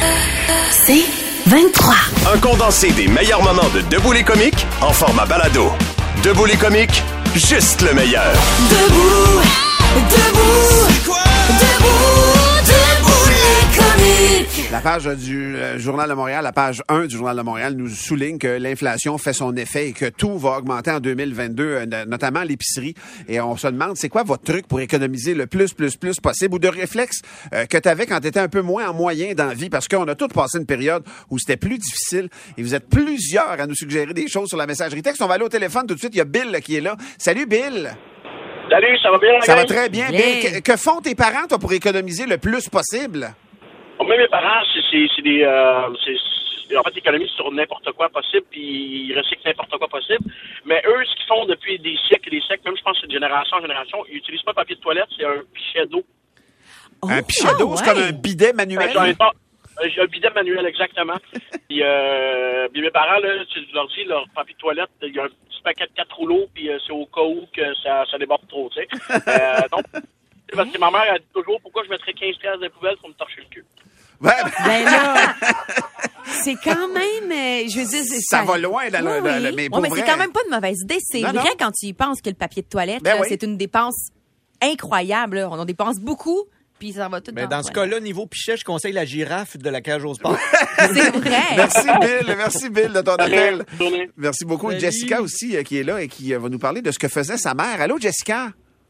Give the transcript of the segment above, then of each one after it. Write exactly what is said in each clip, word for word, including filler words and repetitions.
C'est vingt-trois. Un condensé des meilleurs moments de Debout les comiques en format balado. Debout les comiques, juste le meilleur. Debout, debout, c'est quoi? Debout, debout les comiques. La page du euh, Journal de Montréal, la page un du Journal de Montréal nous souligne que l'inflation fait son effet et que tout va augmenter en deux mille vingt-deux, euh, notamment l'épicerie. Et on se demande, c'est quoi votre truc pour économiser le plus, plus, plus possible ou de réflexe euh, que tu avais quand tu étais un peu moins en moyen dans la vie? Parce qu'on a tous passé une période où c'était plus difficile et vous êtes plusieurs à nous suggérer des choses sur la messagerie texte. On va aller au téléphone tout de suite. Il y a Bill là, qui est là. Salut Bill! Salut, ça va bien? Ça va gang? très bien, Bill. Que, que font tes parents, toi, pour économiser le plus possible? Moi, mes parents, c'est, c'est, c'est des... Euh, c'est, c'est, en fait, ils économisent sur n'importe quoi possible, puis ils recyclent n'importe quoi possible. Mais eux, ce qu'ils font depuis des siècles et des siècles, même je pense que c'est de génération en génération, ils n'utilisent pas de papier de toilette, c'est un pichet d'eau. Oh, Un pichet d'eau, ah, c'est ouais. comme un bidet manuel? Un, un, un, un bidet manuel, exactement. Puis, euh, puis mes parents, là, tu leur dis, leur papier de toilette, il y a un petit paquet de quatre rouleaux, puis euh, c'est au cas où que ça, ça déborde trop, tu sais. Euh, donc, parce que ma mère, elle dit toujours, pourquoi je mettrais quinze piastres dans les poubelles pour me torcher le cul? Ouais. Ben là, c'est quand même, euh, je veux dire, c'est- Ça va loin, là, Oui, là, là, oui. là, mais Ouais, pour mais vrai- c'est quand même pas une mauvaise idée. C'est Non, vrai non. quand tu y penses que le papier de toilette, Ben là, oui. c'est une dépense incroyable. Là. On en dépense beaucoup, puis ça va tout Mais dans dans la ce toilette. cas-là, niveau pichet, je conseille la girafe de la cage au sport. C'est vrai. Merci Bill, merci Bill de ton appel. Bonne journée. Merci beaucoup. Salut. Jessica aussi euh, qui est là et qui euh, va nous parler de ce que faisait sa mère. Allô Jessica?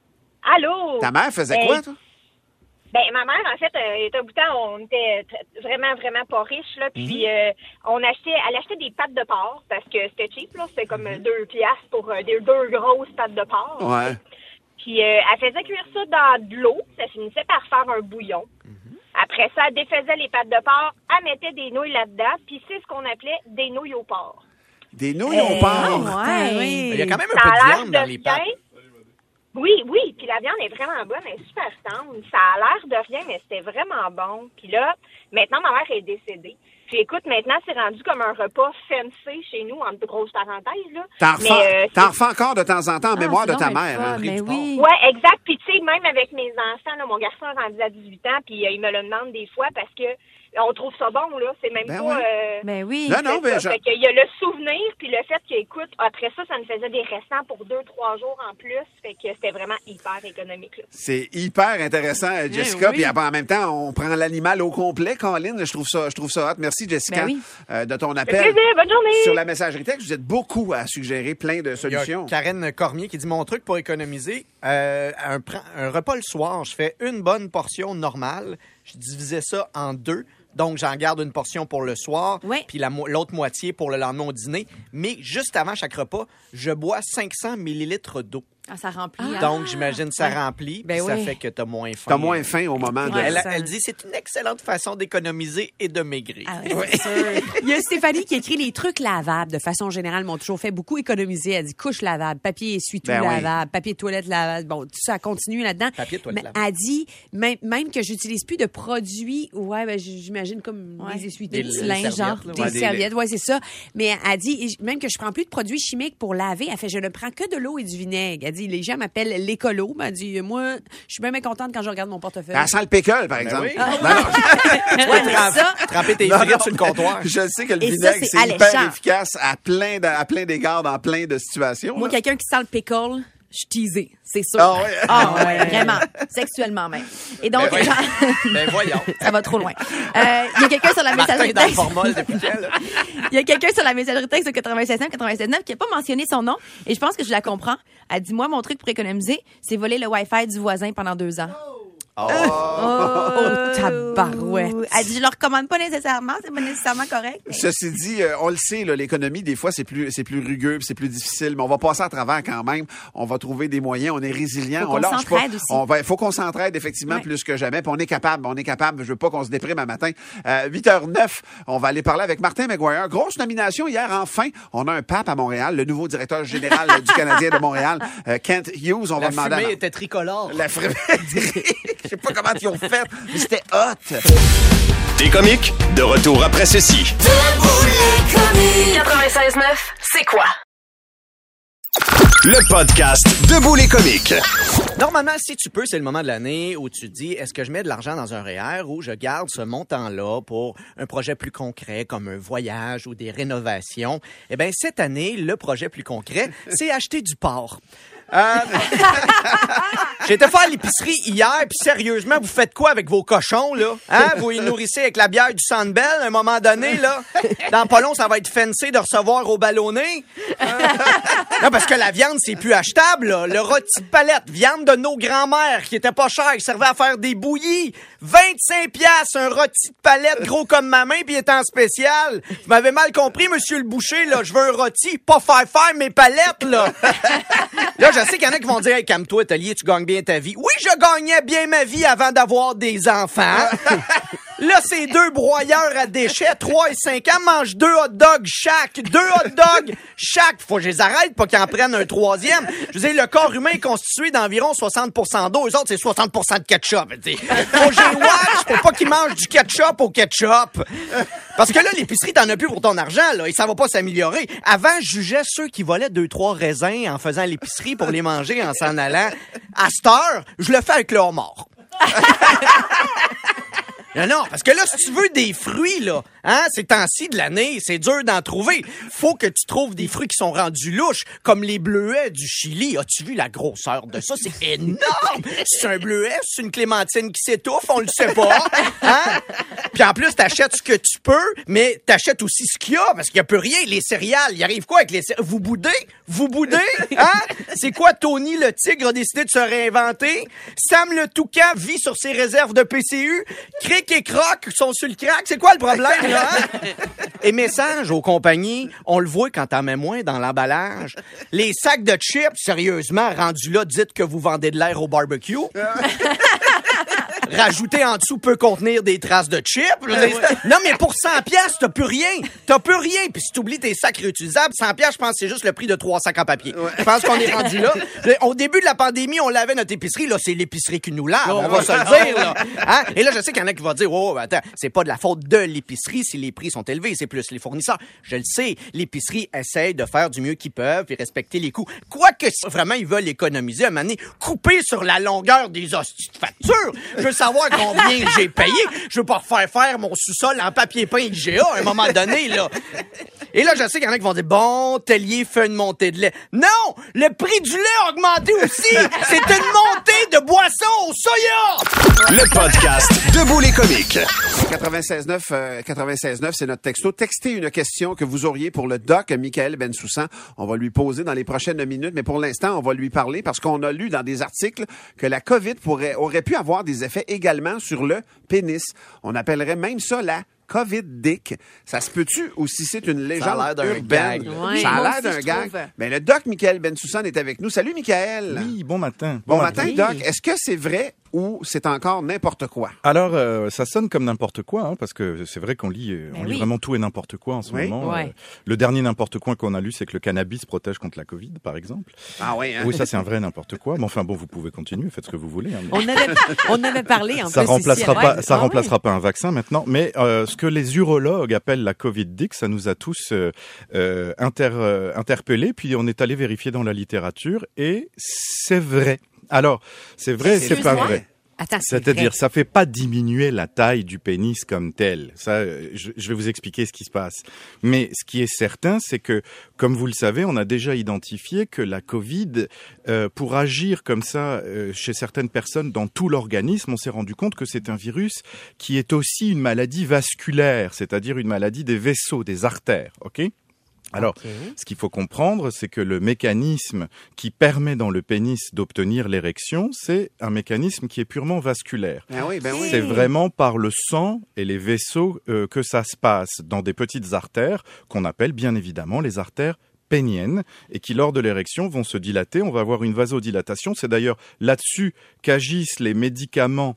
Allô? Ta mère faisait Ben, quoi, toi? Ben, ma mère, en fait, euh, était au bout de temps, on était tr- vraiment, vraiment pas riches, là. Puis, Mhm. euh, on achetait, elle achetait des pâtes de porc parce que c'était cheap, là. C'était comme Mhm. euh, deux piastres pour euh, des, deux grosses pâtes de porc. Ouais. Puis, euh, elle faisait cuire ça dans de l'eau. Ça finissait par faire un bouillon. Mhm. Après ça, elle défaisait les pâtes de porc. Elle mettait des nouilles là-dedans. Puis, c'est ce qu'on appelait des nouilles au porc. Des nouilles au Ah, porc. ouais. Il y a quand même Ça un peu a de l'air viande dans de les rien. pâtes. Oui, oui, puis la viande est vraiment bonne, elle est super tendre. Ça a l'air de rien, mais c'était vraiment bon. Puis là, maintenant, ma mère est décédée. Puis écoute, maintenant, c'est rendu comme un repas fancy chez nous, entre grosses parenthèses, là. T'en Mais, refais, euh, t'en c'est- refais encore de temps en temps en Ah, mémoire c'est de ta donc bien mère. fun, hein? Mais oui. Ouais, exact. Puis tu sais, même avec mes enfants, là, mon garçon est rendu à dix-huit ans, puis euh, il me le demande des fois parce que on trouve ça bon, là. C'est même Ben pas... ouais. euh, Ben oui. Non, non, c'est mais ça. je- Fait qu'il y a le souvenir, puis le fait qu'écoute, après ça, ça nous faisait des restants pour deux, trois jours en plus. Fait que c'était vraiment hyper économique, là. c'est hyper intéressant, euh, Jessica. oui. Puis en même temps, on prend l'animal au complet, Colin. Je trouve ça, je trouve ça hot. Merci, Jessica, Ben oui. euh, de ton Ça fait appel. plaisir, bonne journée! Sur la messagerie texte, vous êtes beaucoup à suggérer plein de Il y a solutions. Karen Cormier qui dit mon truc pour économiser. Euh, un, pr- un repas le soir, je fais une bonne portion normale. Je divisais ça en deux. Donc, j'en garde une portion pour le soir, Ouais. puis la mo- l'autre moitié pour le lendemain au dîner. Mais juste avant chaque repas, je bois cinq cents millilitres d'eau. Ah, ça remplit. hein. Donc, j'imagine ça remplit, Ben puis ça oui. fait que t'as moins faim. T'as moins faim au moment de... Ouais. Elle, ça- elle dit c'est une excellente façon d'économiser et de maigrir. Ah, ouais, c'est sûr. Il y a Stéphanie qui écrit les trucs lavables. De façon générale, m'ont toujours fait beaucoup économiser. Elle dit couche lavable, papier essuie-tout Ben oui. lavable, papier de toilette lavable. Bon, tout ça continue là-dedans. Papier de toilette Mais lavable. elle dit même, même que j'utilise plus de produits. Ouais, ben, j'imagine comme Ouais. des essuie-tout, Des- des des linges, genre, serviettes, là, des ouais. Des- serviettes. Ouais, c'est ça. Mais elle dit même que je prends plus de produits chimiques pour laver. Elle fait je ne prends que de l'eau et du vinaigre. Elle dit les gens m'appellent l'écolo. Mais elle dit moi, je suis bien, bien contente quand je regarde mon portefeuille. Elle sent le pickle, par exemple. oui. Non, non, Ouais, mais ça, Tremper tes non, frites non, sur le comptoir. Je sais que le Et ça, vinaigre, c'est c'est hyper alléchant. efficace à plein, de- à plein d'égards, dans plein de situations. moi, là. quelqu'un qui sent le pickle, je suis teasée, c'est sûr. Ah ouais. Ah ouais, vraiment, sexuellement même. Et donc, Ben oui. genre- Ben voyons. ça va trop loin. Euh, Il y a quelqu'un sur la Martin messagerie dans le texte. formol depuis quel? Il y a quelqu'un sur la messagerie texte de quatre-vingt-seize neuf quatre-vingt-seize neuf qui n'a pas mentionné son nom. Et je pense que je la comprends. Elle dit, moi, mon truc pour économiser, c'est voler le Wi-Fi du voisin pendant deux ans. Oh. Oh, tabarouette. Elle dit, je le recommande pas nécessairement, c'est pas nécessairement correct. mais- Ceci dit, euh, on le sait, là, l'économie, des fois, c'est plus, c'est plus rugueux, puis c'est plus difficile, mais on va passer à travers quand même. On va trouver des moyens, on est résilient, Faut on qu'on lâche pas. s'entraide aussi. On va, faut qu'on s'entraide effectivement Ouais. plus que jamais, puis on est capable, on est capable. Je veux pas qu'on se déprime à matin. Euh, huit heures neuf, on va aller parler avec Martin McGuire. Grosse nomination hier, enfin. On a un pape à Montréal, le nouveau directeur général du Canadien de Montréal, euh, Kent Hughes. On La va demander fumée à... était tricolore. La fumée. Je sais pas comment ils ont fait, mais c'était hot. Des comiques, de retour après ceci. Debout les comiques. quatre-vingt-seize neuf, c'est quoi? Le podcast Debout les comiques. Normalement, si tu peux, c'est le moment de l'année où tu te dis, est-ce que je mets de l'argent dans un R E E R ou je garde ce montant-là pour un projet plus concret comme un voyage ou des rénovations? Eh bien, cette année, le projet plus concret, c'est acheter du porc. Euh... J'ai été faire l'épicerie hier, puis sérieusement, vous faites quoi avec vos cochons, là? Hein? Vous les nourrissez avec la bière du Sandbell, à un moment donné, là? Dans pas long, ça va être fancy de recevoir au ballonné. Euh... Non, parce que la viande, c'est plus achetable, là. Le rôti de palette, viande de nos grands-mères, qui était pas cher, qui servait à faire des bouillies. vingt-cinq piastres, un rôti de palette gros comme ma main, puis il est en spécial. Vous m'avez mal compris, monsieur le boucher, là. Je veux un rôti, pas faire faire mes palettes, là. Là, je sais qu'il y en a qui vont dire, hey, calme-toi, Atelier, tu gagnes bien ta vie. Oui, je gagnais bien ma vie avant d'avoir des enfants. Là, c'est deux broyeurs à déchets, trois et cinq ans, mangent deux hot dogs chaque. Deux hot dogs chaque. Faut que je les arrête, pas qu'ils en prennent un troisième. Je veux dire, le corps humain est constitué d'environ soixante pour cent d'eau. Eux autres, c'est soixante pour cent de ketchup. Faut que je les watch pour pas qu'ils mangent du ketchup au ketchup. Parce que là, l'épicerie, t'en as plus pour ton argent, là, et ça va pas s'améliorer. Avant, je jugeais ceux qui volaient deux, trois raisins en faisant l'épicerie pour les manger en s'en allant. À cette heure, je le fais avec le homard. Non, non, parce que là, si tu veux des fruits, là, hein, ces temps-ci de l'année, c'est dur d'en trouver. Faut que tu trouves des fruits qui sont rendus louches, comme les bleuets du Chili. As-tu vu la grosseur de ça? C'est énorme! C'est un bleuet, c'est une clémentine qui s'étouffe, on le sait pas, hein? Puis en plus, t'achètes ce que tu peux, mais t'achètes aussi ce qu'il y a, parce qu'il y a plus rien. Les céréales, il arrive quoi avec les céréales? Vous boudez? Vous boudez? Hein? C'est quoi, Tony le tigre a décidé de se réinventer? Sam le toucan vit sur ses réserves de P C U? Cric et Croc sont sur le crack. C'est quoi le problème, là? Hein? Et message aux compagnies, on le voit quand t'en mets moins dans l'emballage. Les sacs de chips, sérieusement, rendus là, dites que vous vendez de l'air au barbecue. Rajouter en dessous peut contenir des traces de chips. Non, mais pour cent piastres, t'as plus rien. T'as plus rien. Puis si t'oublies tes sacs réutilisables, cent piastres, je pense que c'est juste le prix de trois sacs en papier. Ouais. Je pense qu'on est rendu là. Au début de la pandémie, on lavait notre épicerie. Là, c'est l'épicerie qui nous lave. Oh, on va se le dire, là. Hein? Et là, je sais qu'il y en a qui vont dire, oh, attends, c'est pas de la faute de l'épicerie si les prix sont élevés. C'est plus les fournisseurs. Je le sais. L'épicerie essaye de faire du mieux qu'ils peuvent et respecter les coûts. Quoique, si vraiment ils veulent économiser, à un moment donné, couper sur la longueur des hosties de factures. Je veux savoir combien j'ai payé. Je veux pas refaire faire mon sous-sol en papier peint I G A à un moment donné, là. Et là, je sais qu'il y en a qui vont dire, bon, Tellier fait une montée de lait. Non! Le prix du lait a augmenté aussi! C'est une montée de boissons au soya! Le podcast Debout les comiques. quatre-vingt-seize neuf, euh, quatre-vingt-seize neuf, c'est notre texto. Textez une question que vous auriez pour le doc Michael Bensoussan. On va lui poser dans les prochaines minutes, mais pour l'instant, on va lui parler parce qu'on a lu dans des articles que la COVID pourrait, aurait pu avoir des effets également sur le pénis. On appellerait même ça la COVID-dick. Ça se peut-tu ou si c'est une légende Ça a l'air d'un urbaine? gag. Ouais, Ça a moi l'air aussi, d'un je gag. trouve. Mais le doc Michael Bensoussan est avec nous. Salut, Michael. Oui, bon matin. Bon matin, Oui. doc. Est-ce que c'est vrai ou c'est encore n'importe quoi? Alors, euh, ça sonne comme n'importe quoi, hein, parce que c'est vrai qu'on lit, euh, on Ben lit oui. vraiment tout et n'importe quoi en ce Oui. moment. Ouais. Euh, le dernier n'importe quoi qu'on a lu, c'est que le cannabis protège contre la Covid, par exemple. Ah oui, hein? Oui, ça c'est un vrai n'importe quoi. Mais enfin bon, vous pouvez continuer, faites ce que vous voulez. Hein, mais On avait, on avait parlé en ça plus remplacera ici. pas, Ouais. ça Ah remplacera ouais. pas un vaccin maintenant. Mais euh, ce que les urologues appellent la COVID-dick, ça nous a tous euh, euh, inter, euh, interpellés. Puis on est allé vérifier dans la littérature et c'est vrai. Alors, c'est vrai, et c'est pas Excuse-moi. vrai. Attends, c'est C'est-à-dire, vrai. ça fait pas diminuer la taille du pénis comme tel. Ça, euh, je, je vais vous expliquer ce qui se passe. Mais ce qui est certain, c'est que, comme vous le savez, on a déjà identifié que la Covid, euh, pour agir comme ça euh, chez certaines personnes dans tout l'organisme, on s'est rendu compte que c'est un virus qui est aussi une maladie vasculaire, c'est-à-dire une maladie des vaisseaux, des artères. Ok ? Alors, Okay. ce qu'il faut comprendre, c'est que le mécanisme qui permet dans le pénis d'obtenir l'érection, c'est un mécanisme qui est purement vasculaire. Ah oui, ben oui. C'est vraiment par le sang et les vaisseaux euh, que ça se passe dans des petites artères qu'on appelle bien évidemment les artères péniennes et qui, lors de l'érection, vont se dilater. On va avoir une vasodilatation. C'est d'ailleurs là-dessus qu'agissent les médicaments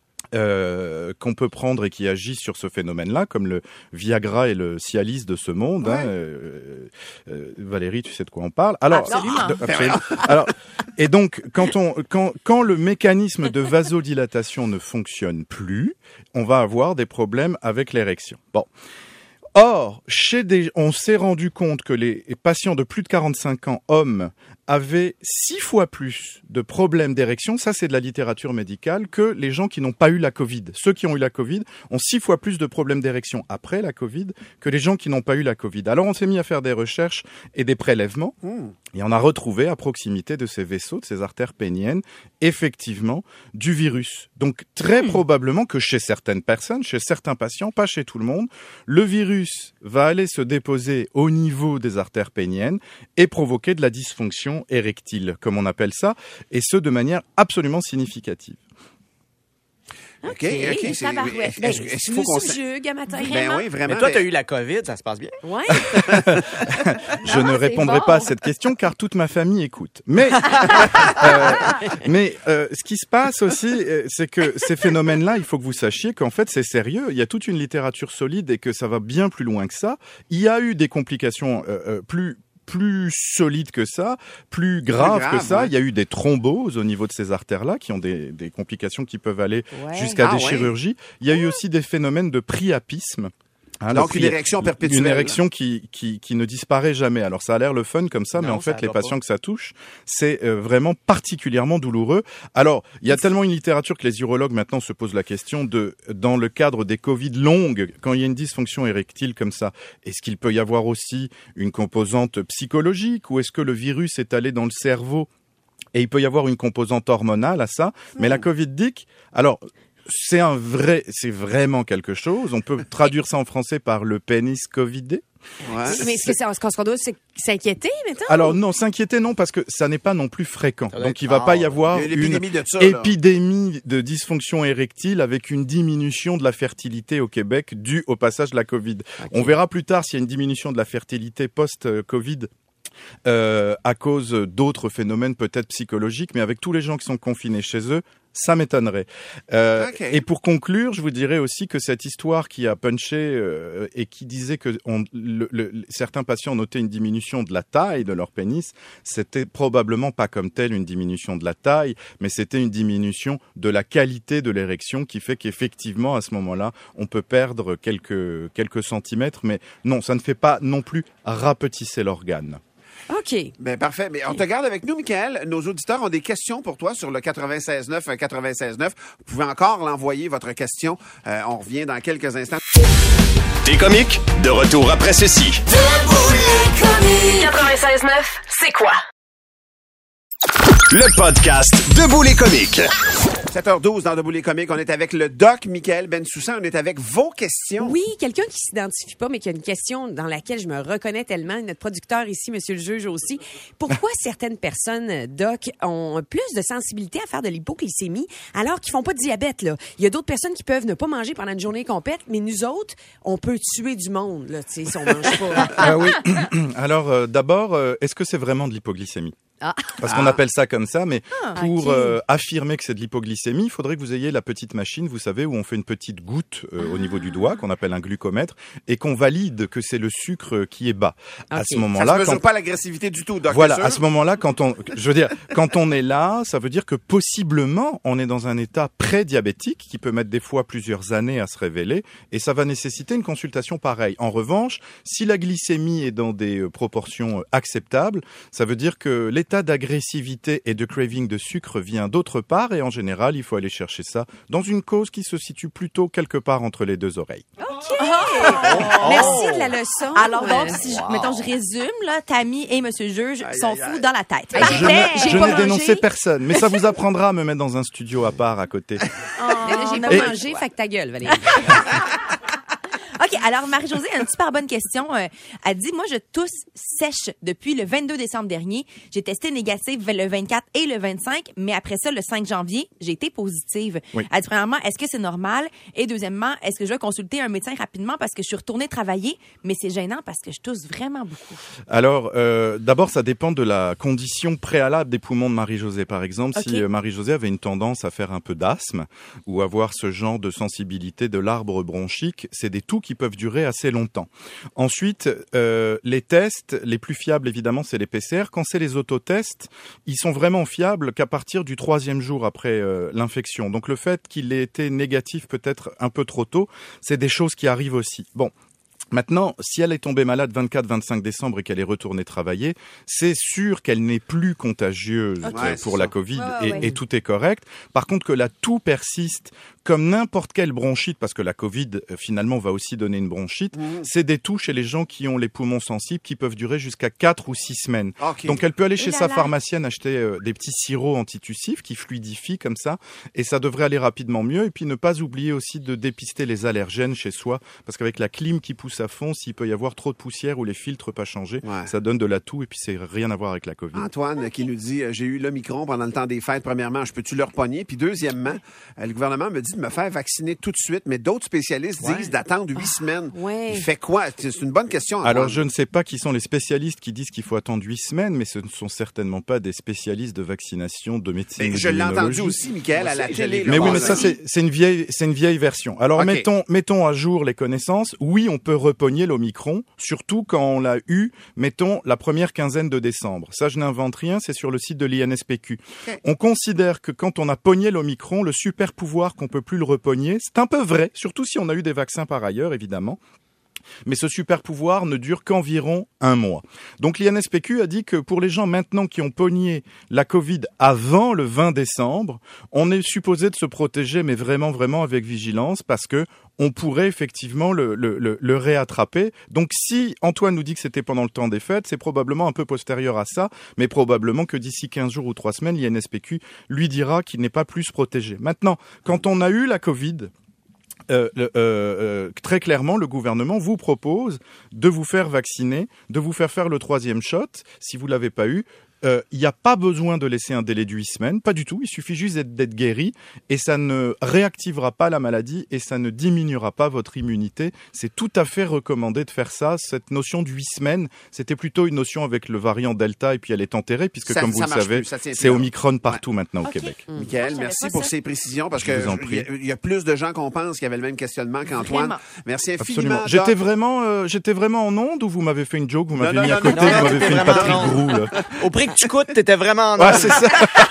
Euh, qu'on peut prendre et qui agissent sur ce phénomène-là, comme le Viagra et le Cialis de ce monde. Ouais. Hein, euh, euh, Valérie, tu sais de quoi on parle. Alors, Absolument. de- absolument. Alors, et donc, quand on, quand, quand le mécanisme de vasodilatation ne fonctionne plus, on va avoir des problèmes avec l'érection. Bon. Or, chez des, on s'est rendu compte que les patients de plus de quarante-cinq ans, hommes, avaient six fois plus de problèmes d'érection, ça c'est de la littérature médicale, que les gens qui n'ont pas eu la Covid. Ceux qui ont eu la Covid ont six fois plus de problèmes d'érection après la Covid que les gens qui n'ont pas eu la Covid. Alors on s'est mis à faire des recherches et des prélèvements, mmh. et on a retrouvé à proximité de ces vaisseaux, de ces artères péniennes, effectivement, du virus. Donc très mmh. probablement que chez certaines personnes, chez certains patients, pas chez tout le monde, le virus va aller se déposer au niveau des artères péniennes et provoquer de la dysfonction érectile, comme on appelle ça, et ce, de manière absolument significative. OK, OK. okay est-ce, est-ce, est-ce qu'il faut qu'on subjugue à matin? Ben oui, vraiment. Mais toi, tu as eu la COVID, ça se passe bien? Oui. Je non, ne répondrai bon. pas à cette question, car toute ma famille écoute. Mais, euh, mais euh, ce qui se passe aussi, c'est que ces phénomènes-là, il faut que vous sachiez qu'en fait, c'est sérieux. Il y a toute une littérature solide et que ça va bien plus loin que ça. Il y a eu des complications euh, euh, plus... plus solide que ça, plus grave, plus grave que ça. Ouais. Il y a eu des thromboses au niveau de ces artères-là qui ont des, des complications qui peuvent aller ouais. jusqu'à ah, des ouais. chirurgies. Il y a eu aussi des phénomènes de priapisme. Hein, Donc, une érection perpétuelle. Une érection qui, qui, qui ne disparaît jamais. Alors, ça a l'air le fun comme ça, non, mais en fait, les patients pas. que ça touche, c'est euh, vraiment particulièrement douloureux. Alors, il y a tellement une littérature que les urologues maintenant se posent la question de, dans le cadre des Covid longues, quand il y a une dysfonction érectile comme ça, est-ce qu'il peut y avoir aussi une composante psychologique ou est-ce que le virus est allé dans le cerveau et il peut y avoir une composante hormonale à ça? Mmh. Mais la Covid-Dick, alors... C'est un vrai, c'est vraiment quelque chose. On peut traduire ça en français par le pénis covidé. Ouais. Mais est-ce que c'est, ce qu'on doit s'inquiéter maintenant? Alors non, s'inquiéter non, parce que ça n'est pas non plus fréquent. Donc il va ah, pas y avoir une de ça, épidémie de dysfonction érectile avec une diminution de la fertilité au Québec due au passage de la Covid. Okay. On verra plus tard s'il y a une diminution de la fertilité post-Covid. Euh, à cause d'autres phénomènes peut-être psychologiques, mais avec tous les gens qui sont confinés chez eux, ça m'étonnerait. Euh, okay. Et pour conclure, je vous dirais aussi que cette histoire qui a punché euh, et qui disait que on, le, le, certains patients notaient une diminution de la taille de leur pénis, c'était probablement pas comme telle une diminution de la taille, mais c'était une diminution de la qualité de l'érection qui fait qu'effectivement, à ce moment-là, on peut perdre quelques, quelques centimètres, mais non, ça ne fait pas non plus rapetisser l'organe. OK. Ben parfait. Mais on te garde avec nous, Michael. Nos auditeurs ont des questions pour toi sur le quatre-vingt-seize neuf, quatre-vingt-seize neuf. Vous pouvez encore l'envoyer, votre question. Euh, on revient dans quelques instants. T'es comique? De retour après ceci. Debout les comiques. quatre-vingt-seize neuf, c'est quoi? Le podcast Debout les comiques. sept heures douze dans Debout les comiques. On est avec le doc Michael Bensoussan. On est avec vos questions. Oui, quelqu'un qui s'identifie pas, mais qui a une question dans laquelle je me reconnais tellement. Notre producteur ici, monsieur le juge aussi. Pourquoi certaines personnes, doc, ont plus de sensibilité à faire de l'hypoglycémie alors qu'ils font pas de diabète, là? Il y a d'autres personnes qui peuvent ne pas manger pendant une journée complète, mais nous autres, on peut tuer du monde, là, tu sais, si on mange pas. Ah oui. Alors, euh, d'abord, euh, est-ce que c'est vraiment de l'hypoglycémie? Ah. Parce qu'on ah. appelle ça comme ça, mais ah, pour okay. euh, affirmer que c'est de l'hypoglycémie, il faudrait que vous ayez la petite machine, vous savez, où on fait une petite goutte euh, ah. au niveau du doigt, qu'on appelle un glucomètre, et qu'on valide que c'est le sucre qui est bas. Okay. À ce moment-là, ça ne mesure quand... pas l'agressivité du tout, docteur. Voilà, à ce moment-là, quand on, je veux dire, quand on est là, ça veut dire que possiblement, on est dans un état pré-diabétique qui peut mettre des fois plusieurs années à se révéler, et ça va nécessiter une consultation pareille. En revanche, si la glycémie est dans des euh, proportions euh, acceptables, ça veut dire que l'état d'agressivité et de craving de sucre vient d'autre part et en général, il faut aller chercher ça dans une cause qui se situe plutôt quelque part entre les deux oreilles. OK! Oh. Merci de la leçon. Alors donc, si je, mettons, je résume, là, Tammy et Monsieur le juge aïe, sont aïe, fous aïe. dans la tête. Je, je n'ai, je n'ai dénoncé personne, mais ça vous apprendra à me mettre dans un studio à part à côté. Oh, j'ai pas et... mangé, fait que ta gueule, Valérie. OK, alors Marie-Josée a une super bonne question. Euh, elle dit, moi, je tousse sèche depuis le vingt-deux décembre dernier. J'ai testé négative le vingt-quatre et le vingt-cinq, mais après ça, le cinq janvier, j'ai été positive. Oui. Elle dit, premièrement, est-ce que c'est normal? Et deuxièmement, est-ce que je vais consulter un médecin rapidement parce que je suis retournée travailler, mais c'est gênant parce que je tousse vraiment beaucoup? Alors, euh, d'abord, ça dépend de la condition préalable des poumons de Marie-Josée. Par exemple, okay. si euh, Marie-Josée avait une tendance à faire un peu d'asthme ou avoir ce genre de sensibilité de l'arbre bronchique, c'est des toux qui peuvent durer assez longtemps. Ensuite, euh, les tests, les plus fiables évidemment, c'est les P C R. Quand c'est les autotests, ils sont vraiment fiables qu'à partir du troisième jour après euh, l'infection. Donc le fait qu'il ait été négatif peut-être un peu trop tôt, c'est des choses qui arrivent aussi. Bon. Maintenant, si elle est tombée malade vingt-quatre vingt-cinq décembre et qu'elle est retournée travailler, c'est sûr qu'elle n'est plus contagieuse Okay. pour Ouais, la ça. Covid Ouais, et, ouais. et tout est correct. Par contre, que la toux persiste comme n'importe quelle bronchite, parce que la Covid, euh, finalement, va aussi donner une bronchite, Mmh. c'est des toux chez les gens qui ont les poumons sensibles qui peuvent durer jusqu'à quatre ou six semaines. OK. Donc, elle peut aller chez là sa là. pharmacienne acheter euh, des petits sirops antitussifs qui fluidifient comme ça, et ça devrait aller rapidement mieux. Et puis, ne pas oublier aussi de dépister les allergènes chez soi, parce qu'avec la clim qui pousse à fond, s'il peut y avoir trop de poussière ou les filtres pas changés, Ouais. ça donne de la toux, et puis c'est rien à voir avec la Covid. Antoine qui nous dit, euh, j'ai eu l'Omicron pendant le temps des fêtes. Premièrement, je peux-tu le repogner? Puis deuxièmement, euh, le gouvernement me dit de me faire vacciner tout de suite, mais d'autres spécialistes Ouais. disent d'attendre huit semaines. ouais. Il fait quoi? C'est une bonne question, Antoine. Alors, je ne sais pas qui sont les spécialistes qui disent qu'il faut attendre huit semaines, mais ce ne sont certainement pas des spécialistes de vaccination, de médecine. Mais ou je l'ai entendu d'immunologie. aussi, Michael, à la aussi, je l'ai télé. vu. Mais là, oui, bon, mais ça, c'est, c'est une vieille, c'est une vieille version. Alors, Ok. mettons, mettons à jour les connaissances. Oui, on peut repogner l'Omicron, surtout quand on l'a eu, mettons, la première quinzaine de décembre. Ça, je n'invente rien, c'est sur le site de l'I N S P Q. Ok. On considère que quand on a pogné l'Omicron, le super pouvoir qu'on peut plus le repogner, c'est un peu vrai, surtout si on a eu des vaccins par ailleurs, évidemment. Mais ce super pouvoir ne dure qu'environ un mois. Donc l'I N S P Q a dit que pour les gens maintenant qui ont pogné la Covid avant le vingt décembre, on est supposé de se protéger, mais vraiment, vraiment avec vigilance, parce que on pourrait effectivement le, le, le, le réattraper. Donc si Antoine nous dit que c'était pendant le temps des fêtes, c'est probablement un peu postérieur à ça, mais probablement que d'ici quinze jours ou trois semaines, l'I N S P Q lui dira qu'il n'est pas plus protégé. Maintenant, quand on a eu la Covid, Euh, euh, euh, très clairement, le gouvernement vous propose de vous faire vacciner, de vous faire faire le troisième shot, si vous l'avez pas eu. Il euh, n'y a pas besoin de laisser un délai de huit semaines, pas du tout. Il suffit juste d'être, d'être guéri et ça ne réactivera pas la maladie et ça ne diminuera pas votre immunité. C'est tout à fait recommandé de faire ça. Cette notion de huit semaines, c'était plutôt une notion avec le variant Delta et puis elle est enterrée puisque, Ça- comme ça vous le marche savez, plus, ça tient c'est plus. Omicron partout maintenant au Ok. Québec. Michael, Je savais merci pas pour ça. ces précisions parce Je que vous en il prie. y, a- il y a plus de gens qu'on pense qui avaient le même questionnement qu'Antoine. Vraiment. Merci infiniment. Absolument. Doc. J'étais vraiment, euh, j'étais vraiment en onde ou vous m'avez fait une joke, vous m'avez non, mis non, à côté, non, non, vous m'avez t'étais fait une vraiment Patrick en Groux, là. Au prix que tu coûtes, t'étais vraiment en Ouais, ordre. c'est ça.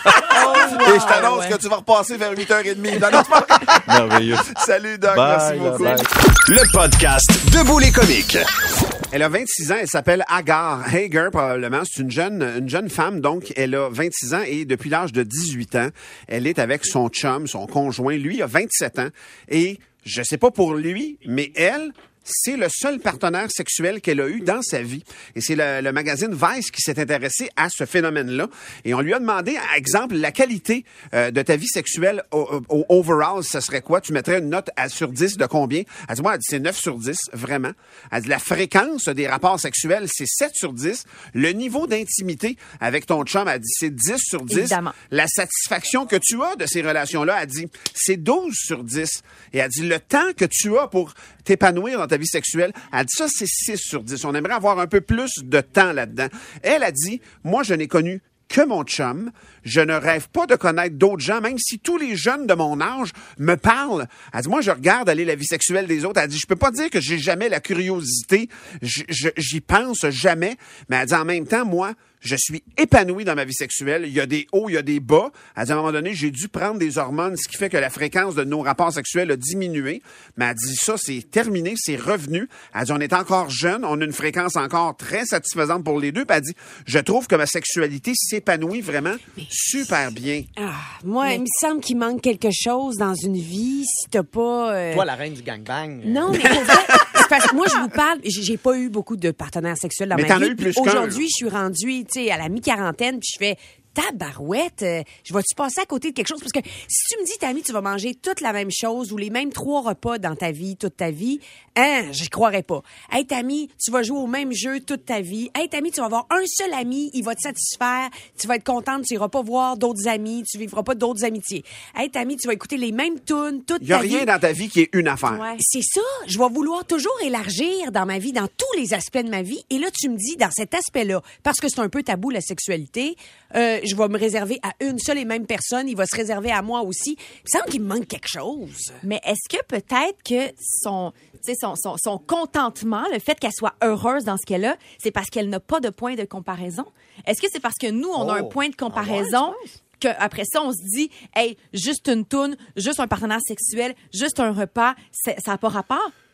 Et je t'annonce ouais. que tu vas repasser vers huit heures trente. Non, non, c'est pas- Merveilleux. Salut, Doc. Bye, merci beaucoup. bye. Le podcast Debout les comiques. Elle a vingt-six ans, elle s'appelle Agar Hager probablement. C'est une jeune, une jeune femme, donc elle a vingt-six ans et depuis l'âge de dix-huit ans, elle est avec son chum, son conjoint. Lui a vingt-sept ans et je sais pas pour lui, mais elle, c'est le seul partenaire sexuel qu'elle a eu dans sa vie. Et c'est le, le magazine Vice qui s'est intéressé à ce phénomène-là. Et on lui a demandé, à exemple, la qualité euh, de ta vie sexuelle au, au overall, ce serait quoi? Tu mettrais une note à, sur dix de combien? Elle dit, moi, elle dit, c'est neuf sur dix, vraiment. Elle dit, la fréquence des rapports sexuels, c'est sept sur dix. Le niveau d'intimité avec ton chum, elle dit, c'est dix sur dix. Évidemment. La satisfaction que tu as de ces relations-là, elle dit, c'est douze sur dix. Et elle dit, le temps que tu as pour t'épanouir dans ta vie sexuelle, elle dit, ça, c'est six sur dix. On aimerait avoir un peu plus de temps là-dedans. Elle a dit, moi, je n'ai connu que mon chum. Je ne rêve pas de connaître d'autres gens, même si tous les jeunes de mon âge me parlent. Elle dit, moi, je regarde aller la vie sexuelle des autres. Elle dit, je peux pas dire que j'ai jamais la curiosité. Je- je- J'y pense jamais. Mais elle dit, en même temps, moi, je suis épanoui dans ma vie sexuelle. Il y a des hauts, il y a des bas. Elle dit, à un moment donné, j'ai dû prendre des hormones, ce qui fait que la fréquence de nos rapports sexuels a diminué. Mais elle dit, ça, c'est terminé, c'est revenu. Elle dit, on est encore jeune, on a une fréquence encore très satisfaisante pour les deux. Puis elle dit, je trouve que ma sexualité s'épanouit vraiment super bien. Ah, moi, il me semble qu'il manque quelque chose dans une vie si t'as pas... euh, Toi, la reine du gangbang. Non, mais pour vrai, c'est parce que moi, je vous parle, j'ai j'ai pas eu beaucoup de partenaires sexuels dans Mais ma t'en vie. as eu plus Puis qu'un, aujourd'hui, là. je suis rendue, tu sais, à la mi-quarantaine, puis je fais... Tabarouette, euh, je vais-tu passer à côté de quelque chose? Parce que si tu me dis, Tammy, tu vas manger toute la même chose ou les mêmes trois repas dans ta vie, toute ta vie, hein, j'y croirais pas. Hey, Tammy, tu vas jouer au même jeu toute ta vie. Hey, Tammy, tu vas avoir un seul ami, il va te satisfaire, tu vas être contente, tu iras pas voir d'autres amis, tu vivras pas d'autres amitiés. Hey, Tammy, tu vas écouter les mêmes tunes toute Il y a ta vie. rien dans ta vie qui est une affaire. Ouais. C'est ça. Je vais vouloir toujours élargir dans ma vie, dans tous les aspects de ma vie. Et là, tu me dis, dans cet aspect-là, parce que c'est un peu tabou, la sexualité, euh, je vais me réserver à une seule et même personne. Il va se réserver à moi aussi. Il me semble qu'il me manque quelque chose. Mais est-ce que peut-être que son, tu sais, son, son, son contentement, le fait qu'elle soit heureuse dans ce qu'elle a, c'est parce qu'elle n'a pas de point de comparaison? Est-ce que c'est parce que nous, on a un Oh. point de comparaison qu'après ça, on se dit, hey, juste une toune, juste un partenaire sexuel, juste un repas, c'est- ça n'a pas rapport?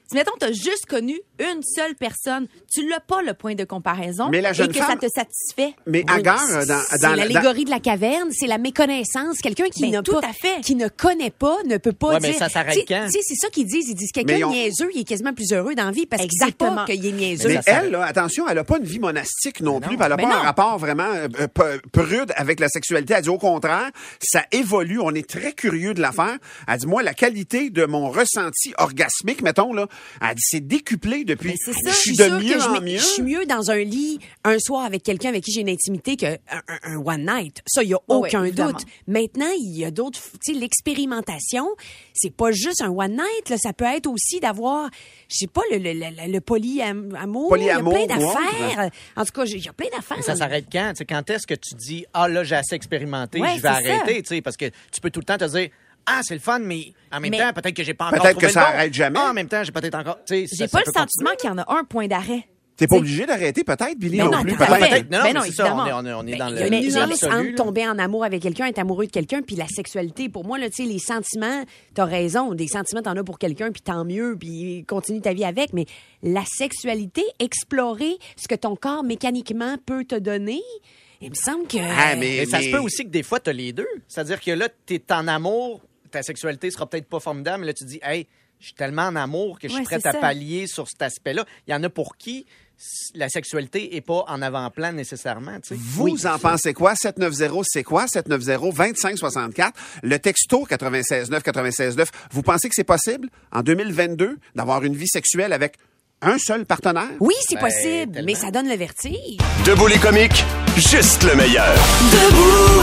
Si, mettons, t'as juste connu une seule personne, tu l'as pas le point de comparaison. Mais la jeune et que femme- ça te satisfait. Mais Oui, Agar, mais dans, c'est dans, l'allégorie de la caverne, c'est la méconnaissance. Quelqu'un qui Ben, n'a tout pas, à fait. qui ne connaît pas, ne peut pas Ouais, dire. mais ça s'arrête Tu sais- quand? tu sais, c'est ça qu'ils disent. Ils disent Mais quelqu'un on- niaiseux, il est quasiment plus heureux dans la vie parce qu'il sait Exactement. pas qu'il est niaiseux. Mais Ça s'arrête. elle, là, attention, elle a pas une vie monastique non, plus. non. puis Elle a Mais pas un non. rapport vraiment euh, p- prude avec la sexualité. Elle dit au contraire, ça évolue. On est très curieux de l'affaire. Elle dit, moi, la qualité de mon ressenti orgasmique, mettons, là, elle dit, c'est décuplé depuis. Mais c'est ça. Je Je suis suis de sûre mieux que je, en m'ai- mieux. je suis mieux dans un lit un soir avec quelqu'un avec qui j'ai une intimité qu'un un, un one night. Ça, il y a Oh oui, aucun évidemment. doute. Maintenant, il y a d'autres. Tu sais, l'expérimentation, c'est pas juste un one night. Là, ça peut être aussi d'avoir, je sais pas, le, le, le, le polyamour. Polyamour, Il y a plein ouais. d'affaires. En tout cas, il y a plein d'affaires. Mais ça s'arrête quand? Tu sais, quand est-ce que tu dis « Ah, là, j'ai assez expérimenté, Ouais, je vais c'est ça. arrêter. » Tu sais, parce que tu peux tout le temps te dire « Ah, c'est le fun, mais en même Mais- temps, peut-être que j'ai pas encore Peut-être trouvé que ça le bon. arrête jamais. Ah, en même temps, j'ai peut-être encore... tu sais, J'ai ça- pas ça le peut sentiment qu'il y en a un point d'arrêt. T'es pas obligé d'arrêter, peut-être, Billy, Mais non, non, plus. tout à Peut-être. fait. Peut-être. Non, non, Ben mais non, c'est ça, on est, évidemment. on est, on est dans Il le y a une nuance l'absolu, entre là. tomber en amour avec quelqu'un, être amoureux de quelqu'un, puis la sexualité. Pour moi, là, tu sais, les sentiments, t'as raison, des sentiments, t'en as pour quelqu'un, puis tant mieux, puis continue ta vie avec. Mais la sexualité, explorer ce que ton corps mécaniquement peut te donner, il me semble que. Ah, mais- Mais ça se peut aussi que des fois, tu as les deux. C'est-à-dire que là, tu es en amour, ta sexualité sera peut-être pas formidable, mais là, tu dis, hey, je suis tellement en amour que je suis Ouais, prête c'est à ça. pallier sur cet aspect-là. Il y en a pour qui s- la sexualité est pas en avant-plan nécessairement. Tu sais. Vous en pensez quoi? sept neuf zéro, c'est quoi? sept neuf zéro, vingt-cinq soixante-quatre. Le texto quatre-vingt-seize neuf, quatre-vingt-seize neuf. Vous pensez que c'est possible, en deux mille vingt-deux, d'avoir une vie sexuelle avec un seul partenaire? Oui, c'est Ben, possible, tellement. mais ça donne le vertige. Debout les comiques, juste le meilleur. Debout,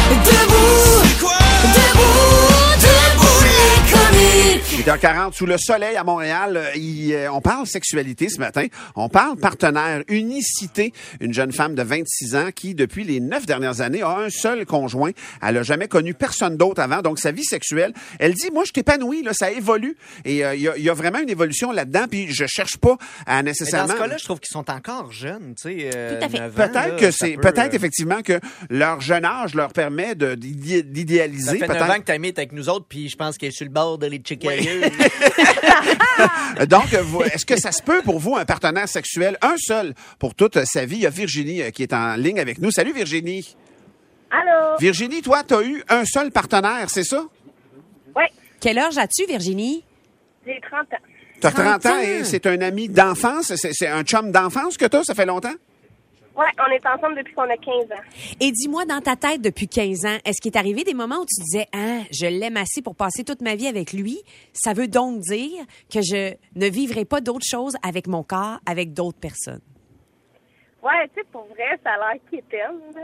debout, debout, debout les comiques. huit heures quarante, sous le soleil à Montréal, euh, il, euh, on parle sexualité ce matin. On parle partenaire, unicité. Une jeune femme de vingt-six ans qui, depuis les neuf dernières années, a un seul conjoint. Elle a jamais connu personne d'autre avant. Donc, sa vie sexuelle, elle dit, moi, je t'épanouis, là, ça évolue. Et euh, il y, a, il y a vraiment une évolution là-dedans. Puis, je cherche pas à Mais dans nécessairement... ce cas-là, je trouve qu'ils sont encore jeunes. Tu sais, euh, Tout à fait. neuf ans, là, Peut-être que ça c'est, peut, peut-être euh, effectivement que leur jeune âge leur permet de, d'idé- Ça d'idéaliser. fait neuf peut-être. ans que t'as mis avec nous autres, puis je pense qu'elle est sur le bord de les checker. Donc, vous- est-ce que ça se peut pour vous, un partenaire sexuel, un seul pour toute sa vie? Il y a Virginie euh, qui est en ligne avec nous. Salut Virginie. Allô? Virginie, toi, tu as eu un seul partenaire, c'est ça? Oui, Quel âge as-tu, Virginie? j'ai trente ans. Tu as trente ans ans. et c'est un ami d'enfance? C'est, c'est un chum d'enfance que tu as? Ça fait longtemps? Oui, on est ensemble depuis qu'on a quinze ans. Et dis-moi, dans ta tête depuis quinze ans, est-ce qu'il est arrivé des moments où tu disais, ah, je l'aime assez pour passer toute ma vie avec lui? Ça veut donc dire que je ne vivrai pas d'autre chose avec mon corps, avec d'autres personnes. Ouais, tu sais, pour vrai, ça a l'air quétaine, là.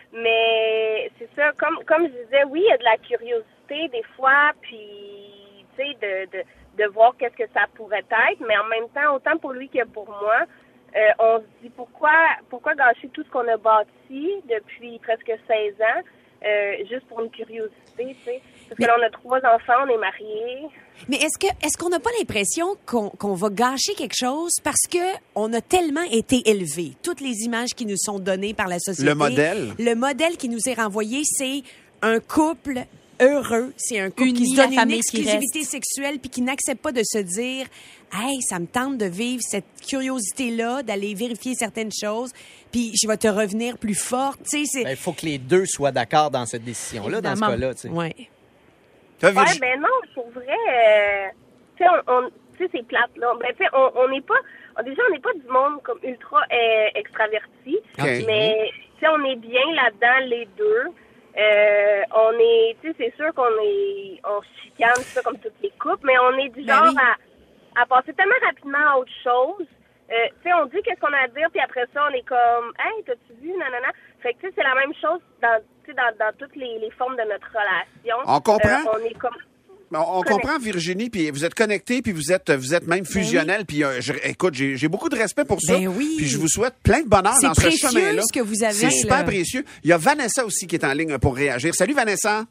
Mais c'est ça, comme comme je disais, oui, il y a de la curiosité des fois, puis, tu sais, de, de, de voir qu'est-ce que ça pourrait être, mais en même temps, autant pour lui que pour moi, euh, on se dit pourquoi pourquoi gâcher tout ce qu'on a bâti depuis presque seize ans, euh, juste pour une curiosité, tu sais. Parce que là, on a trois enfants, on est mariés. Mais est-ce que est-ce qu'on n'a pas l'impression qu'on qu'on va gâcher quelque chose parce que on a tellement été élevés, toutes les images qui nous sont données par la société, Le modèle. le modèle qui nous est renvoyé, c'est un couple heureux, c'est un couple Uni, qui se la donne une famille qui exclusivité sexuelle puis qui n'accepte pas de se dire, hey, ça me tente de vivre cette curiosité là, d'aller vérifier certaines choses, puis je vais te revenir plus forte, tu sais, c'est Il faut que les deux soient d'accord dans cette décision-là, dans ce Évidemment. cas-là. Tu sais. ouais. Toi, Ouais, Virgi- ben non, pour vrai, euh, tu sais, on, on- tu sais, c'est plate, là. Ben, tu sais, on on n'est pas, déjà, on n'est pas du monde comme ultra euh, extraverti, OK. mais, tu sais, on est bien là-dedans, les deux. Euh, on est, tu sais, c'est sûr qu'on est, on se chicane, c'est ça, comme toutes les couples, mais on est du Ben genre oui. à, à passer tellement rapidement à autre chose. Euh, tu sais, on dit qu'est-ce qu'on a à dire, puis après ça, on est comme, hey, t'as-tu vu, nanana. Fait que, tu sais, c'est la même chose dans, tu sais, dans, dans toutes les, les formes de notre relation. On comprend. Euh, on est comme, On, on Connecté. comprend, Virginie, puis vous êtes connectés, puis vous êtes, vous êtes même fusionnel. Puis euh, je- écoute, j'ai, j'ai beaucoup de respect pour ça. Ben oui. Puis je vous souhaite plein de bonheur C'est dans ce précieux, chemin-là. ce que vous avez, C'est super là. précieux. Il y a Vanessa aussi qui est en ligne pour réagir. Salut, Vanessa.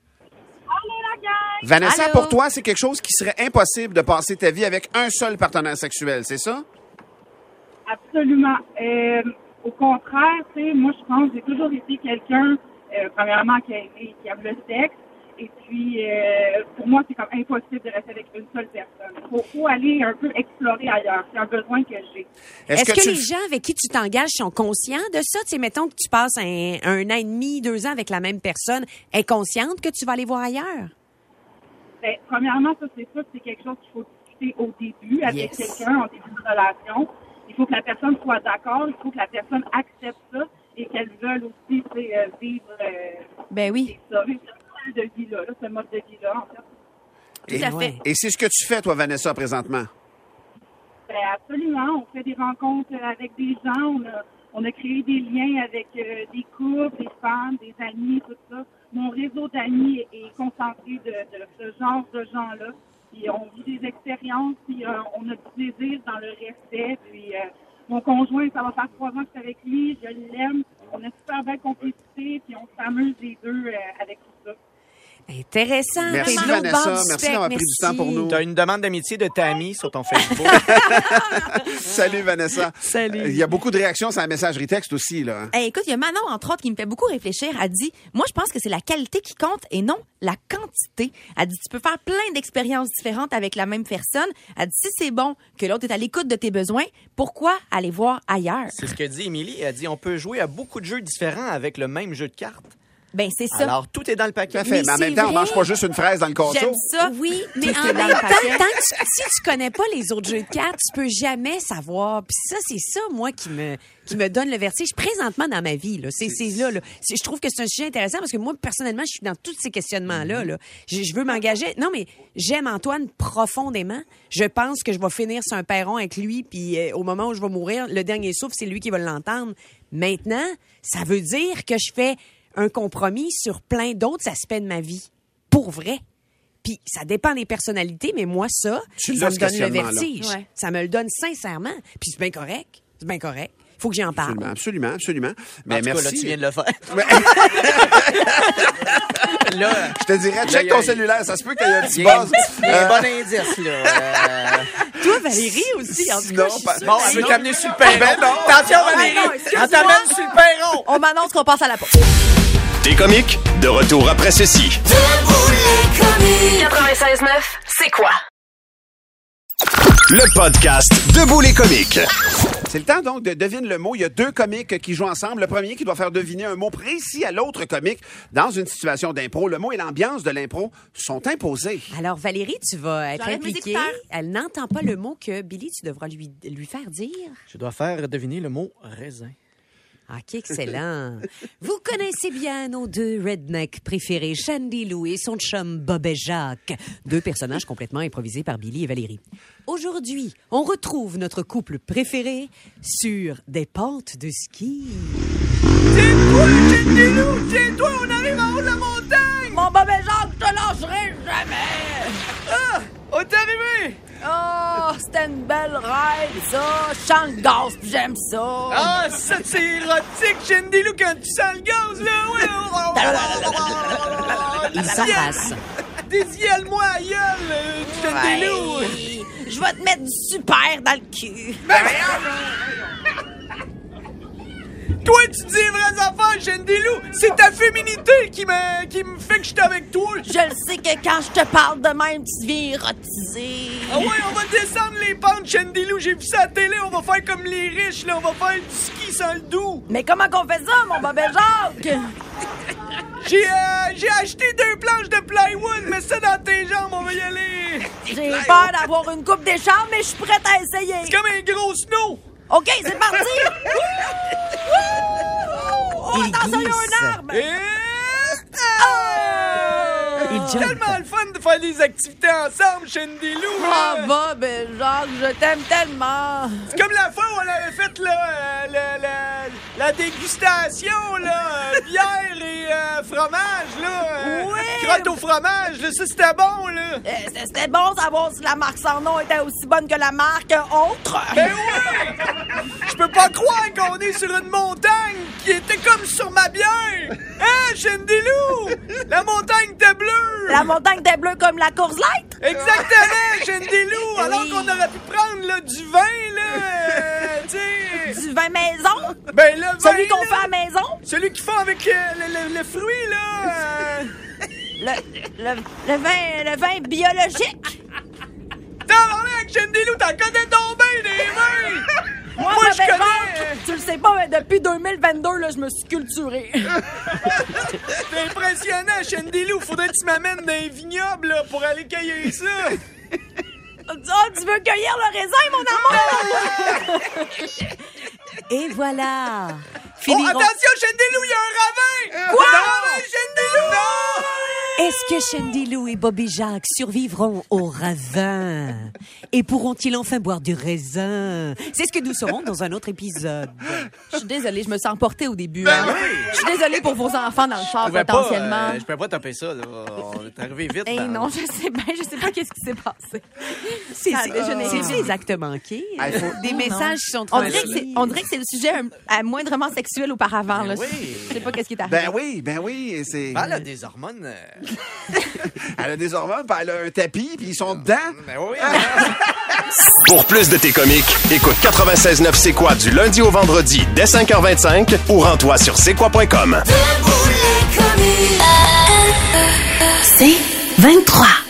Vanessa, Allô? pour toi, c'est quelque chose qui serait impossible de passer ta vie avec un seul partenaire sexuel, c'est ça? Absolument. Euh, au contraire, tu sais, moi, je pense que j'ai toujours été quelqu'un, euh, premièrement, qui, a aimé- qui aime le sexe, Et puis, euh, pour moi, c'est comme impossible de rester avec une seule personne. Il faut, faut aller un peu explorer ailleurs. C'est un besoin que j'ai. Est-ce, Est-ce que, que les gens avec qui tu t'engages sont conscients de ça? Tu sais, mettons que tu passes un, un an et demi, deux ans avec la même personne, est consciente que tu vas aller voir ailleurs? Ben, premièrement, ça, c'est ça, c'est quelque chose qu'il faut discuter au début avec yes. quelqu'un en début de relation. Il faut que la personne soit d'accord, il faut que la personne accepte ça et qu'elle veuille aussi tu sais, vivre, euh, ben oui. ça, vivre ce style de vie-là, là, ce mode de vie-là, en fait. Tout à fait. Et c'est ce que tu fais, toi, Vanessa, présentement? Ben, absolument. On fait des rencontres avec des gens. On a, on a créé des liens avec euh, des couples, des femmes, des amis, tout ça. Mon réseau d'amis est, est concentré de, de ce genre de gens-là. Puis on vit des expériences, puis euh, on a du plaisir dans le respect. Puis euh, mon conjoint, ça va faire trois ans que je suis avec lui, je l'aime. On a super belle complicité, puis on s'amuse les deux euh, avec tout ça. Intéressant. Merci Vanessa, merci d'avoir pris du temps pour nous. Tu as une demande d'amitié de ta amie sur ton Facebook. Salut Vanessa. Salut. Il y a beaucoup de réactions sur la messagerie texte aussi, là. Hey, écoute, il y a Manon, entre autres, qui me fait beaucoup réfléchir. Elle dit, moi, je pense que c'est la qualité qui compte et non la quantité. Elle dit, tu peux faire plein d'expériences différentes avec la même personne. Elle dit, si c'est bon que l'autre est à l'écoute de tes besoins, pourquoi aller voir ailleurs? C'est ce que dit Émilie. Elle dit, on peut jouer à beaucoup de jeux différents avec le même jeu de cartes. Ben, c'est ça. Alors, tout est dans le paquet. Tout à fait. Mais, mais en même temps, vrai. on mange pas juste une fraise dans le corso. J'aime ça. Oui, mais en même temps, tant que tu, si tu connais pas les autres jeux de cartes, tu peux jamais savoir. Puis ça, c'est ça, moi, qui me qui me donne le vertige présentement dans ma vie. Là. C'est, c'est là, là. C'est, je trouve que c'est un sujet intéressant parce que moi, personnellement, je suis dans tous ces questionnements-là. Là. Je, je veux m'engager. Non, mais j'aime Antoine profondément. Je pense que je vais finir sur un perron avec lui, puis euh, au moment où je vais mourir, le dernier souffle, c'est lui qui va l'entendre. Maintenant, ça veut dire que je fais un compromis sur plein d'autres aspects de ma vie. Pour vrai. Puis ça dépend des personnalités, mais moi, ça, tu ça me donne le vertige. Ouais. Ça me le donne sincèrement. Puis c'est bien correct. C'est bien correct. Il faut que j'en parle. Absolument, absolument, absolument. Mais en tout merci. Cas, là, tu viens de le faire. Là, je te dirais, check là, ton a, cellulaire, ça se peut qu'il y ait un petit il y a, buzz. Il y a un bon indice, là. Euh... Toi, Valérie aussi, en tout cas. Non, pas... Bon, elle veut t'amener sur le perron. Ben non. Attention, Valérie. Ah non, elle t'amène sur le perron. On m'annonce qu'on passe à la pause. T'es comique, de retour après ceci. quatre-vingt-seize neuf, c'est quoi? Le podcast Debout les comiques. C'est le temps donc de devine le mot. Il y a deux comiques qui jouent ensemble. Le premier qui doit faire deviner un mot précis à l'autre comique dans une situation d'impro. Le mot et l'ambiance de l'impro sont imposés. Alors, Valérie, tu vas être J'enlève mes impliquée. écouteurs. Elle n'entend pas le mot que Billy, tu devras lui, lui faire dire. Je dois faire deviner le mot raisin. OK, excellent. Vous connaissez bien nos deux rednecks préférés, Shandy Lou et son chum Bob et Jacques, deux personnages complètement improvisés par Billy et Valérie. Aujourd'hui, on retrouve notre couple préféré sur des pentes de ski. Tiens-toi, Shandy Lou! Tiens-toi, on arrive en haut de la montagne! Mon Bob et Jacques, je te lâcherai jamais! Ah! On est arrivé! Oh, c'était une belle ride, ça! Je sens le gaz, pis j'aime ça! Ah, ça, c'est érotique, Shandy Lou, quand tu sens le gaz, là! Il s'embrasse. Désiale-moi à gueule, Shandy Lou! Ouais. Je vais te mettre du super dans le cul! Toi, tu dis les vraies affaires, Shandy Lou! C'est ta féminité qui me, qui me fait que je suis avec toi! Je le sais que quand je te parle de même, tu deviens érotisé! Ah ouais, on va descendre les pentes, Shandy Lou! J'ai vu ça à la télé, on va faire comme les riches, là! On va faire du ski sans le doux! Mais comment qu'on fait ça, mon Bob et Jacques? J'ai, euh, j'ai acheté deux planches de plywood, mets ça dans tes jambes, on va y aller! J'ai peur d'avoir une coupe d'écharpe, mais je suis prête à essayer! C'est comme un gros snow! OK, c'est parti! Oh, Il attention, il y a glisse. un arbre! Et... Il C'est jump. tellement le fun de faire des activités ensemble, Shandy Lou! Ah, hein? Bob et Jacques, je t'aime tellement! C'est comme la fois où on avait fait là, euh, la, la, la dégustation, là, euh, bière et euh, fromage, là. euh, Oui. Crotte au fromage, là, ça c'était bon, là. Euh, C'était bon de savoir si la marque sans nom était aussi bonne que la marque autre. Ben oui! Je peux pas croire qu'on est sur une montagne qui était comme sur ma bière! Hein, Shandy Lou? La montagne était bleue! La montagne était bleue comme la course light. Exactement, Shandy Lou! Alors Oui. qu'on aurait pu prendre là, du vin, là, euh, tu sais... Du vin maison. Ben le vin, Celui qu'on là, fait à la maison. celui qu'ils font avec euh, le, le, le fruit, là... euh, le, le, le vin, le vin biologique. Tabarnak, Shandy Lou, t'en connais donc bien des vins! Moi, Moi ma je belle connais! Jacques, tu le sais pas, mais depuis deux mille vingt-deux, là, je me suis culturé. C'est impressionnant, Shandy Lou. Faudrait que tu m'amènes dans les vignobles là, pour aller cueillir ça. Oh, tu veux cueillir le raisin, mon amour? Et voilà. Oh, Finirons- attention, Shandy Lou, il y a un ravin! Quoi? Un ravin, Shandy Lou! Non! Est-ce que Shandy Lou et Bobby Jacques survivront au ravin? Et pourront-ils enfin boire du raisin? C'est ce que nous saurons dans un autre épisode. Je suis désolée, je me sens emportée au début. Ben hein. oui. Je suis désolée pour vos enfants dans le char, Je pouvais pas, potentiellement. euh, je pouvais pas taper ça, là. On est arrivé vite. Eh dans- non, je sais bien, je sais pas qu'est-ce qui s'est passé. C'est Ça a dégénéré. c'est des actes manqués. Ah, il faut- Des Non, messages qui sont On dirait, que c'est, transmis. on dirait que c'est le sujet un- à moindrement sexuel auparavant. Là. Ben oui. Je sais pas qu'est-ce qui est arrivé. Ben oui, ben oui. et C'est... Ben, elle a des hormones. euh, Elle a des hormones, puis elle a un tapis, puis ils sont dedans. Ben oui. Pour plus de tes comiques, écoute quatre-vingt-seize neuf C'est quoi du lundi au vendredi dès cinq heures vingt-cinq ou rends-toi sur c'est quoi point com. C'est vingt-trois.